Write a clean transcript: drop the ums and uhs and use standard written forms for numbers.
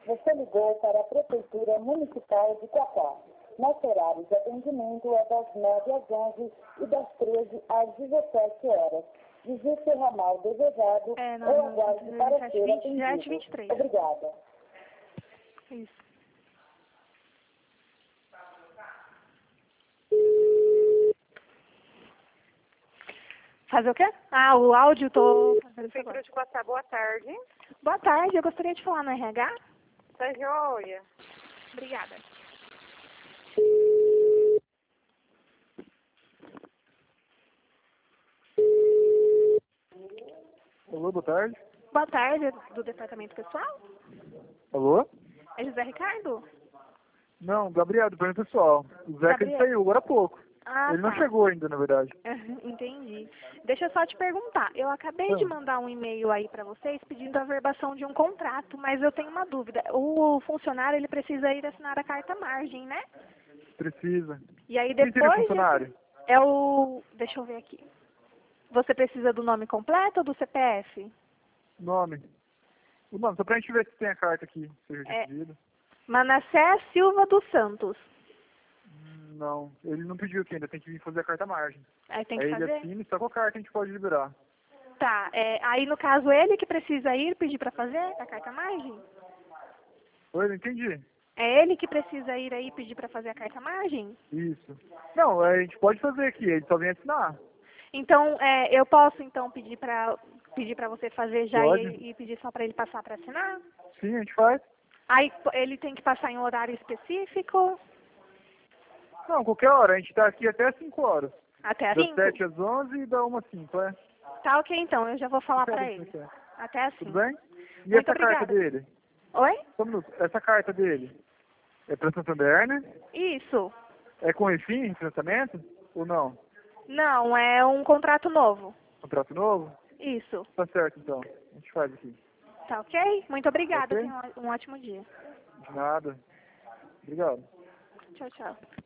Você ligou para a Prefeitura Municipal de Quatá. Nosso horário de atendimento é das 9 às 11 e das 13 às 17 horas. Digite o ramal desejado ou aguarde para ser atendido. 23. Obrigada. Isso. Fazer o quê? Ah, o áudio, tô fazendo isso agora. Prefeitura de Quatá, boa tarde. Boa tarde, eu gostaria de falar no RH. Tá joia. Obrigada. Alô, boa tarde. Boa tarde, do Departamento Pessoal. Alô? É José Ricardo? Não, Gabriel, do plano pessoal. O Zeca ele Gabriel. saiu agora há pouco. Ah, Ele não tá. chegou ainda, na verdade. Entendi. Deixa eu só te perguntar. Eu acabei de mandar um e-mail aí para vocês pedindo a verbação de um contrato, mas eu tenho uma dúvida. O funcionário, ele precisa ir assinar a carta margem, né? Precisa. E aí Quem seria o depois... funcionário? É o... Deixa eu ver aqui. Você precisa do nome completo ou do CPF? Nome. O nome, só pra gente ver se tem a carta aqui, seja É. pedido. Manassés Silva dos Santos. Não, ele não pediu aqui ainda, tem que vir fazer a carta margem. Aí tem que Aí ele fazer? assina e só com a carta a gente pode liberar. Tá, aí no caso ele que precisa ir pedir para fazer a carta margem? Oi, não entendi. É ele que precisa ir aí pedir para fazer a carta margem? Isso. Não, a gente pode fazer aqui, ele só vem assinar. Então, eu posso então pedir para você fazer já Pode. e pedir só para ele passar para assinar? Sim, a gente faz. Aí ele tem que passar em um horário específico? Não, qualquer hora, a gente tá aqui até 5 horas. Até às Das 5? 7 às 11 e da 1 às 5, é? Tá ok então, eu já vou falar para Sério, ele. você quer? Até às 5. Tudo bem? E Muito essa carta obrigada. dele? Oi? Só um minuto. Essa carta dele é para Santander, né? Isso. É com EFIM, financiamento? Ou não? Não, é um contrato novo. Contrato novo? Isso. Tá certo, então. A gente faz aqui. Tá ok? Muito obrigada. Ok? Tenha um ótimo dia. De nada. Obrigado. Tchau, tchau.